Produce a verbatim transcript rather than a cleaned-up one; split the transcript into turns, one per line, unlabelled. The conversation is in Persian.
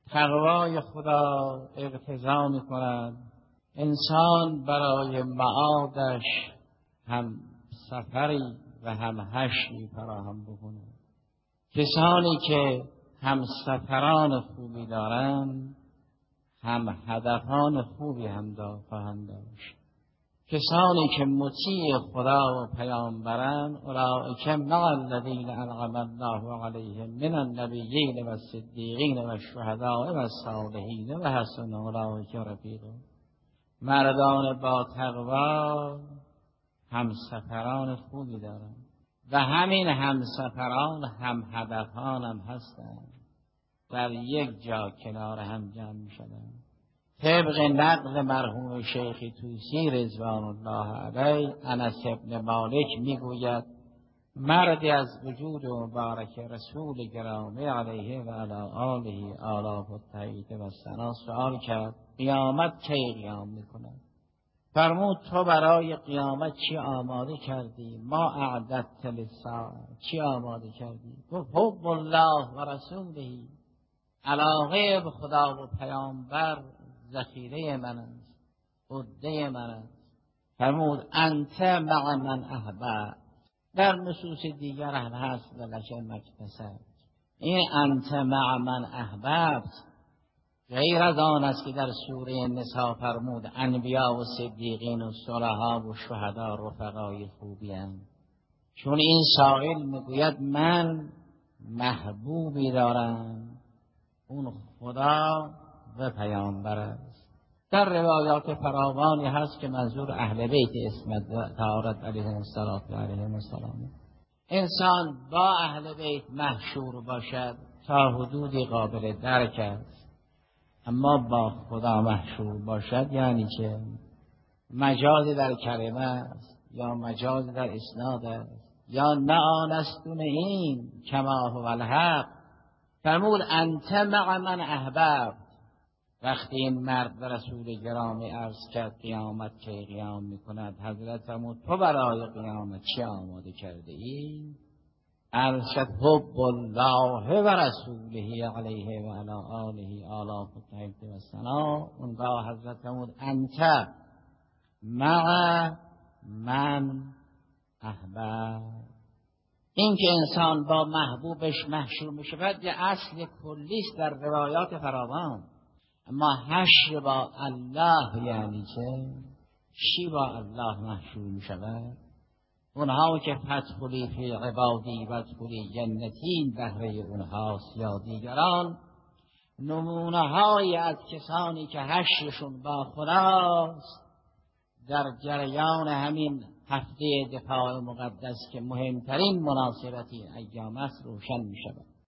تقوای خدا اقتضا می کند انسان برای معادش هم سفری و هم حشری فراهم بکنه. کسانی که هم سفران خوبی دارند هم هدفان خوبی هم خواهند داشت. کسانی که مطیع خدا و پیامبران اولئک مع الذین انعم الله علیهم من النبیین و الصدیقین و الشهداء و الصالحین و حسن اولئک رفیقا. مردان با تقوا همسفران خوبی دارند و همین همسفران هم هدفان هم هستند، در یک جا کنار هم جمع می شدند. طبق نقل مرحوم شیخ طوسی رضوان الله علیه، انس ابن مالک میگوید مردی از وجود مبارک رسول گرامی علیه و علی آله آلاف الطیبه و ثنا سؤال کرد قیامت کی قیام میکند؟ فرمود تو برای قیامت چی آماده کردی؟ ما اعددت للساعه، چی آماده کردی؟ گفت حب الله و رسوله، علاقه به خدا و پیامبر ذخیره من است، عده من است. فرمود انت مع من احببت. در نصوص دیگر هم هست ولک مکتسب. این انت مع من احببت غیر از آن است که در سوره نساء فرمود انبیا و صدیقین و صلحا و شهدا رفقای خوبی اند. چون این سائل میگوید من محبوبی دارم، اون خدا و پیامبر است. در روایات فراوانی هست که منظور اهل بیت اسمت طهارت علیهم السلام و علیهم السلام. انسان با اهل بیت محشور باشد تا حدودی قابل درک است، اما با خدا محشور باشد یعنی که مجازی در کلمه است یا مجازی در اسناد است یا نه آن است و نه این، کما هو الحق. فرمود انت مع من احببت. وقتی این مرد به رسول گرامی عرض کرد قیامت کی قیام میکند، حضرت فرمود تو برای قیامت چی آماده کرده ای؟ عرض شد حب الله و رسوله علیه و علی آله آلاف الطیبه و ثنا. اونگاه حضرت فرمود انت مع من احببت. این که انسان با محبوبش محشور میشه باید یه اصل کلیست در روایات فراوان. اما حشر با الله یعنی چه؟ چی با الله محشور می شود؟ اونها که فدخلی فی عبادی و ادخلی جنتی بهره اونهاست یا دیگران، نمونه های از کسانی که حشرشون با خداست در جریان همین هفته دفاع مقدس که مهمترین مناسبتی ایام است روشن می شود.